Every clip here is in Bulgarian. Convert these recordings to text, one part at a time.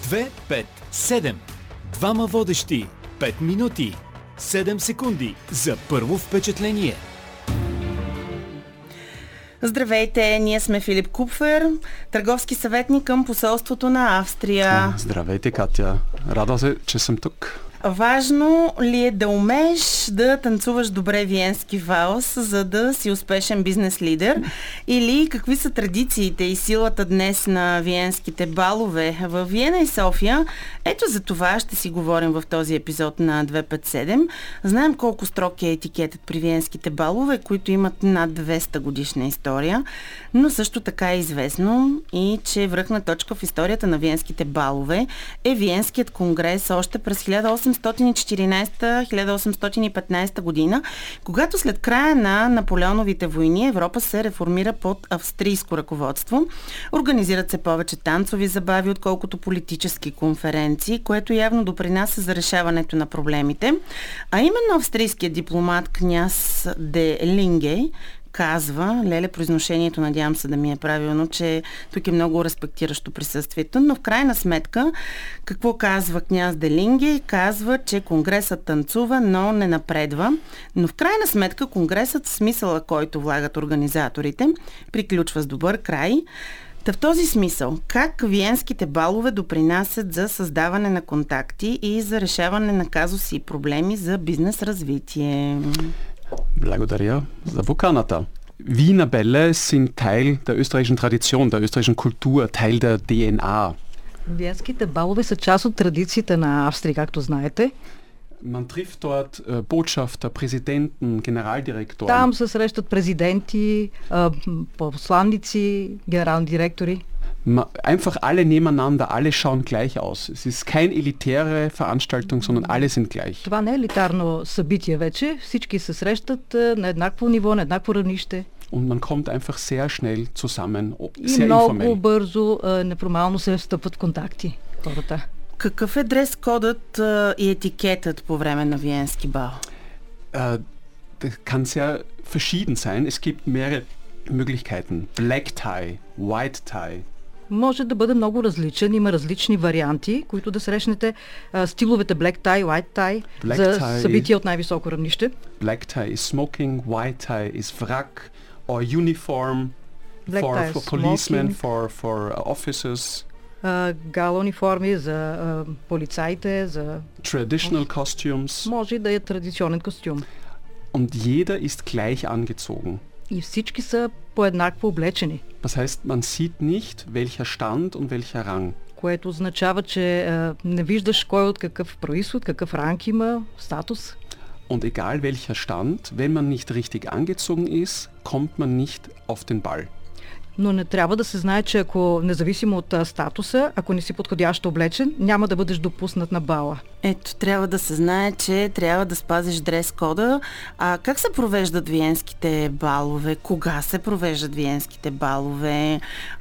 2, 5, 7. Двама водещи. 5 минути. 7 секунди за първо впечатление. Здравейте, ние сме Филип Купфер, търговски съветник към посолството на Австрия. Здравейте, Катя. Радвам се, че съм тук. Важно ли е да умееш да танцуваш добре виенски валс, за да си успешен бизнес лидер? Или какви са традициите и силата днес на виенските балове в Виена и София? Ето за това ще си говорим в този епизод на 257. Знаем колко строг е етикетът при виенските балове, които имат над 200 годишна история, но също така е известно и че връхна точка в историята на виенските балове е Виенският конгрес още през 1814-1815 година, когато след края на Наполеоновите войни Европа се реформира под австрийско ръководство. Организират се повече танцови забави, отколкото политически конференции, което явно допринася за решаването на проблемите. А именно австрийският дипломат княз де Линге казва, леле, произношението, надявам се да ми е правилно, че тук е много респектиращо присъствието, но в крайна сметка, какво казва княз Делинге? Казва, че конгресът танцува, но не напредва. Но в крайна сметка конгресът, в смисъла, който влагат организаторите, приключва с добър край. Та в този смисъл, как виенските балове допринасят за създаване на контакти и за решаване на казуси и проблеми за бизнес развитие? Благодаря за поканата. Wiener Bälle sind Teil der österreichischen Tradition, der österreichischen Kultur, Teil der DNA. Виенските балове са част от традициите на Австрия, както знаете. Man trifft dort Botschafter, Präsidenten, Generaldirektoren. Там се срещат президенти, посланници, генерални директори. Einfach alle nebeneinander, alle schauen gleich aus. Es ist keine elitäre Veranstaltung, sondern alle sind gleich. Това не е елитарно събитие вече. Всички се срещат на еднакво ниво, на еднакво равнище. Und man kommt einfach sehr schnell zusammen, И sehr много informell. бързо, неформално се встъпват в контакти хората. Какъв е дрес-кодът и етикетът по време на виенски бал? Das kann sehr verschieden sein. Es gibt mehrere Möglichkeiten. Black tie, white tie. Може да бъде много различен. Има различни варианти, които да срещнете. Стиловете black tie, white tie за събития от най-високо равнище. Black tie is smoking, white tie is wrap or uniform for policemen, for officers. Гала униформи за полицаите, за... Traditional costumes. Може да е традиционен костюм. Und jeder ist gleich angezogen. И всички са по-еднакво облечени. Das heißt, man sieht nicht, welcher Stand und welcher Rang. Което означава, че не виждаш кой от какъв произход, какъв ранг има, статус. Und egal welcher Stand, wenn man nicht richtig angezogen ist, kommt man nicht auf den Ball. Но не трябва да се знае, че ако независимо от статуса, ако не си подходящо облечен, няма да бъдеш допуснат на бала. Ето, трябва да се знае, че трябва да спазиш дрес-кода. А как се провеждат виенските балове? Кога се провеждат виенските балове?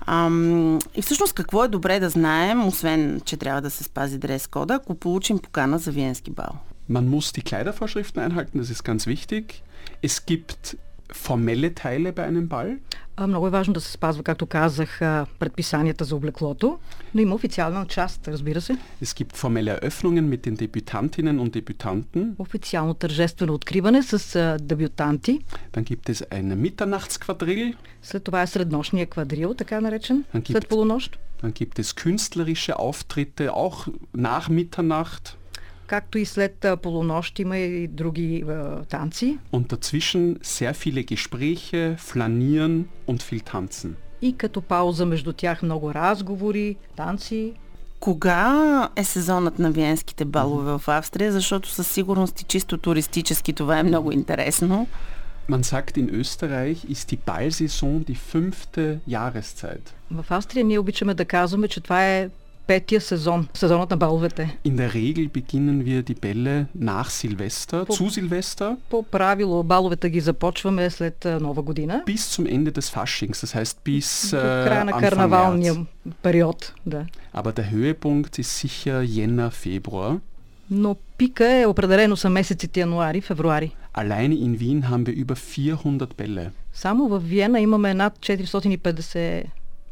И всъщност какво е добре да знаем, освен, че трябва да се спази дрес-кода, ако получим покана за виенски бал? Man muss die Kleidervorschriften einhalten, das ist ganz wichtig. Es gibt formelle Teile bei einem Ball. Много е важно да се спазва, както казах, предписанията за облеклото, но има официална част, разбира се. Es gibt formelle Eröffnungen mit den Debütantinnen und Debütanten. Официално тържествено откриване с дебютанти. Dann gibt es eine Mitternachtsquadrille. След това е среднощния квадрил, така наречен, след полунощ. Dann gibt es künstlerische Auftritte, auch nach Mitternacht. Както и след полунощ има и други танци. Und dazwischen sehr viele Gespräche, Flanieren und viel Tanzen. И като пауза между тях много разговори, танци. Кога е сезонът на виенските балове в Австрия? Защото със сигурност и чисто туристически това е много интересно. Man sagt, in Österreich ist die Ballsaison die 5. Jahreszeit. В Австрия ние обичаме да казваме, че това е петия сезон, сезонът на баловете. In der Regel beginnen wir die Bälle nach Silvester, zu Silvester. По правило баловете ги започваме след Нова година. Bis zum Ende des Faschings, das heißt bis края на карнавалния период, да. Aber der Höhepunkt ist sicher Jänner, Februar. Но пика е определено са месеците януари, февруари. Alleine in Wien haben wir über 400 Bälle. Само в Виена имаме над 450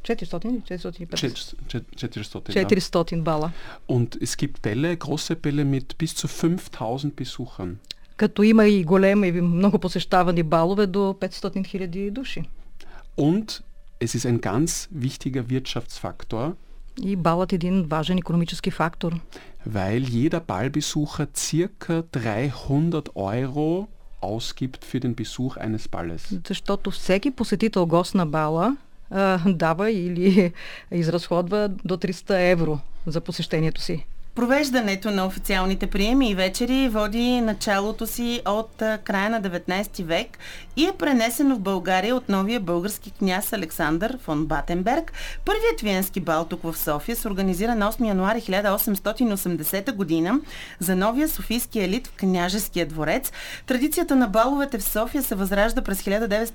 400 бала. Und es gibt Bälle, große Bälle mit bis zu 5000 Besuchern. Като има и големи и много посещавани балове до 500 000 души. Und es ist ein ganz wichtiger Wirtschaftsfaktor. И балът е един важен икономически фактор. Weil jeder Ballbesucher circa 300 Euro ausgibt für den Besuch eines Balles. Защото всеки посетител, гост на бала, дава или изразходва до 300 евро за посещението си. Провеждането на официалните приеми и вечери води началото си от края на 19 век и е пренесено в България от новия български княз Александър фон Батенберг. Първият виенски бал тук в София се организира на 8 януари 1880 година за новия софийски елит в княжеския дворец. Традицията на баловете в София се възражда през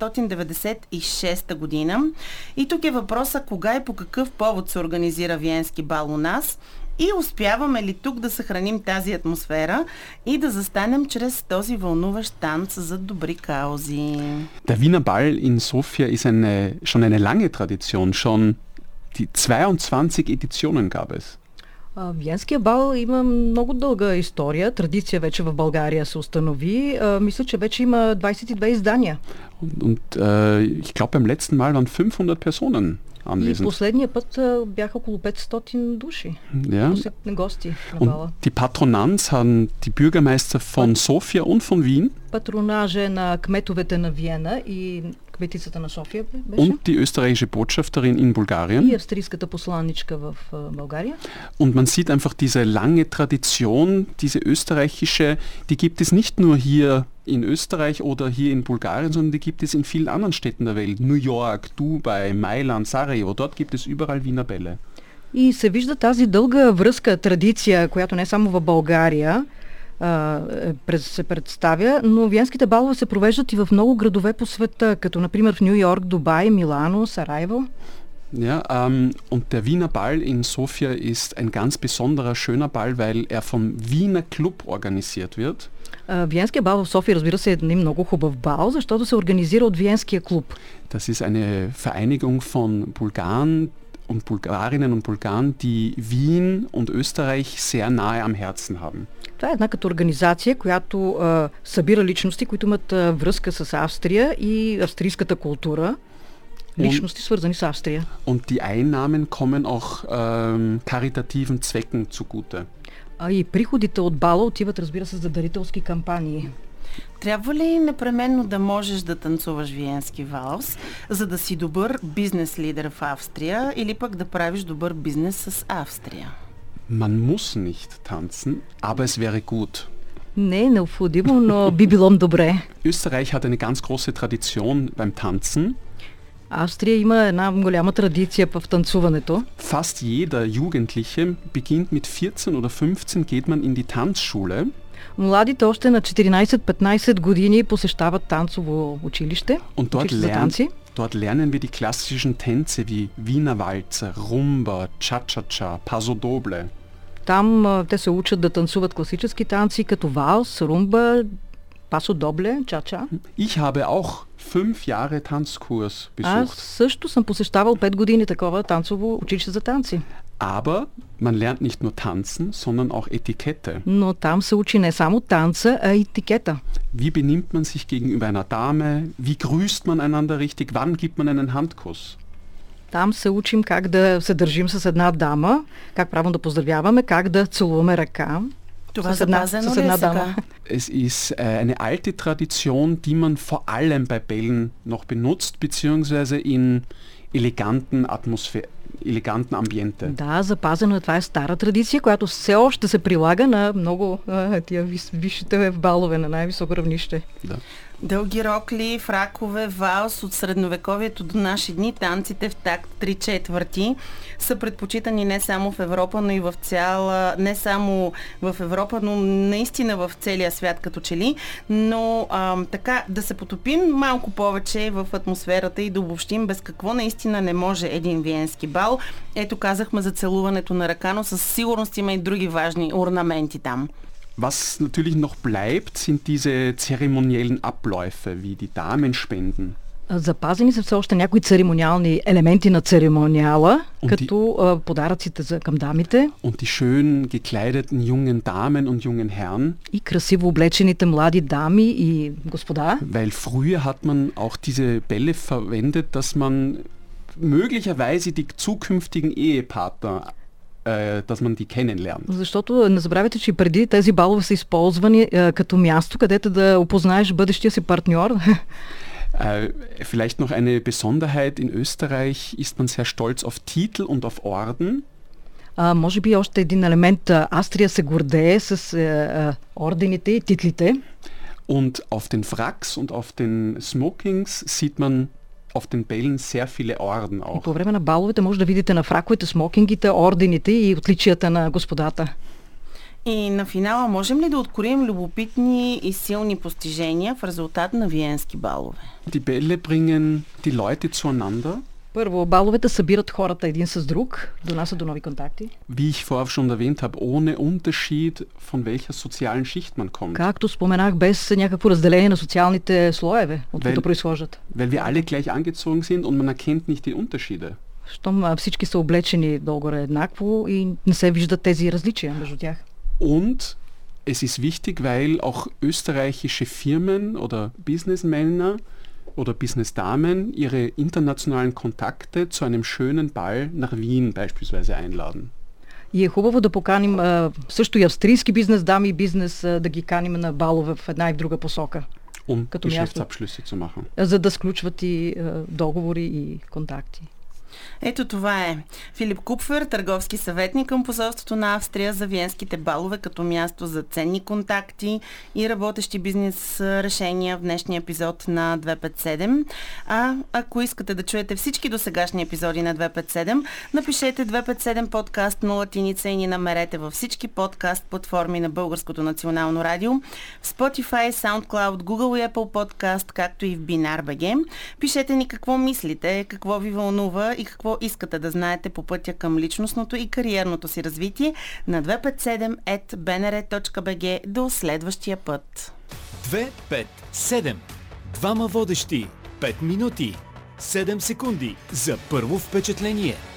1996 година. И тук е въпроса кога и по какъв повод се организира виенски бал у нас. И успяваме ли тук да съхраним тази атмосфера и да застанем чрез този вълнуващ танц за добри каузи? Der Wiener Ball in Sofia ist schon eine lange Tradition. Schon die 22 Editionen gab es. Виенския бал има много дълга история. Традиция вече в България се установи. Мисля, че вече има 22 издания. Und ich glaube, beim letzten Mal waren 500 Personen. И последния път бяха около 500 души. Ja. Гости на бала. Die Patronanz haben die Bürgermeister von Sofia und von Wien. Патронаже на кметовете на Виена и кметицата на София беше. Und die österreichische Botschafterin in Bulgarien. И австрийската посланничка в България. Und man sieht einfach diese lange Tradition, diese österreichische, die gibt es nicht nur hier in Österreich oder hier in Bulgarien, sondern die gibt es in vielen anderen Städten der Welt. New York, Dubai, Mailand, Sarajevo, dort gibt es überall Wiener Bälle. И се вижда тази дълга връзка, традиция, която не само в България се представя, но виенските балове се провеждат и в много градове по света, като например в Ню Йорк, Дубай, Милано, Сараево. Ja, und der Wiener Ball in Sofia ist ein ganz besonderer, schöner Ball, weil er vom Wiener Club organisiert wird. Виенския бал в София, разбира се, е един много хубав бал, защото се организира от Виенския клуб. Das ist eine Vereinigung von Bulgaren und Bulgarinnen und Bulgaren, die Wien und Österreich sehr nahe am Herzen haben. Това е една като организация, която събира личности, които имат връзка с Австрия и австрийската култура. Личности, свързани с Австрия. Und die Einnahmen kommen auch karitativen Zwecken zugute. И приходите от бала отиват, разбира се, за дарителски кампании. Трябва ли непременно да можеш да танцуваш виенски валс, за да си добър бизнес лидер в Австрия или пък да правиш добър бизнес с Австрия? Man muss nicht tanzen, aber es wäre gut. Не е необходимо, но би било добре. Österreich hat eine ganz große Tradition beim Tanzen. Австрия има една голяма традиция в танцуването. Fast jeder Jugendliche beginnt mit 14 oder 15 geht man in die Tanzschule. Младите още на 14-15 години посещават танцово училище. Und dort lernen wir die klassischen Tänze wie Wiener Walzer, Rumba, Cha-Cha-Cha, Paso Doble. Там те се учат да танцуват класически танци като валс, румба, пасо добле, ча-ча. Ich habe auch 5 Jahre Tanzkurs besucht. Аз също съм посещавал 5 години такова танцово училище за танци. Aber man lernt nicht nur tanzen, sondern auch Etikette. Но там се учи не само танца, а и етикета. Wie benimmt man sich gegenüber einer Dame? Wie grüßt man einander richtig? Wann gibt man einen Handkuss? Там се учим как да се държим с една дама, как правилно да поздравяваме, как да целуваме ръка. Това запазено ли е сега? Es ist eine alte Tradition, die man vor allem bei Bällen noch benutzt, beziehungsweise in eleganten Ambiente. Да, запазено е. Това е стара традиция, която все още се прилага на много тия висшите балове на най-високо равнище. Да. Дълги рокли, фракове, валс от средновековието до наши дни, танците в такт 3/4 са предпочитани не само в Европа, но и не само в Европа, но наистина в целия свят като че ли. Но така да се потопим малко повече в атмосферата и да обобщим без какво наистина не може един виенски бал. Ето казахме за целуването на ръка, но със сигурност има и други важни орнаменти там. Was natürlich noch bleibt, sind diese zeremoniellen Abläufe wie die Damenspenden. Запазени са все още някои церемониални елементи на церемониала, като подаръците към дамите. Und die schön gekleideten jungen Damen und jungen Herren. И красиво облечените млади дами и господа. Weil früher hat man auch diese Bälle verwendet, dass man möglicherweise die zukünftigen Ehepartner dass man die kennenlernt. Защото не забравяйте, че преди тези балове са използвани като място, където да опознаеш бъдещия си партньор. Vielleicht noch eine Besonderheit, in Österreich ist man sehr stolz auf Titel und auf Orden. Може би още един елемент. Австрия се гордее с ордените и титлите. Und auf den Fracks und auf den Smokings sieht man auf den Bällen sehr viele Orden auch. И по време на баловете може да видите на фраковете, смокингите, ордените и отличията на господата. И на финала можем ли да откроим любопитни и силни постижения в резултат на виенски балове? Die Bälle bringen die Leute zueinander. Първо, баловете събират хората един с друг, донасят до нови контакти. Wie ich vorher schon erwähnt habe, ohne Unterschied von welcher sozialen Schicht man kommt. Както споменах, без някакво разделение на социалните слоеве, от които произхождат. Weil wir alle gleich angezogen sind und man erkennt nicht die Unterschiede. Щом всички са облечени долу-горе еднакво и не се виждат тези различия между тях. Und es ist wichtig, weil auch österreichische Firmen oder Businessmänner oder Businessdamen ihre internationalen Kontakte zu einem schönen Ball nach Wien beispielsweise einladen. И е хубаво да поканим също и австрийски бизнес дами и бизнес да ги каним на балове в една и в друга посока. Като Geschäftsabschlüsse zu machen. За да сключват и договори и контакти. Ето това е. Филип Купфер, търговски съветник към посолството на Австрия за виенските балове като място за ценни контакти и работещи бизнес решения в днешния епизод на 257. А ако искате да чуете всички досегашни епизоди на 257, напишете 257 подкаст на латиница и ни намерете във всички подкаст платформи на Българското национално радио, в Spotify, SoundCloud, Google и Apple Podcast, както и в Binar.bg. Пишете ни какво мислите, какво ви вълнува и какво искате да знаете по пътя към личностното и кариерното си развитие на 257@bnr.bg. До следващия път. 257. Двама водещи. 5 минути. 7 секунди за първо впечатление.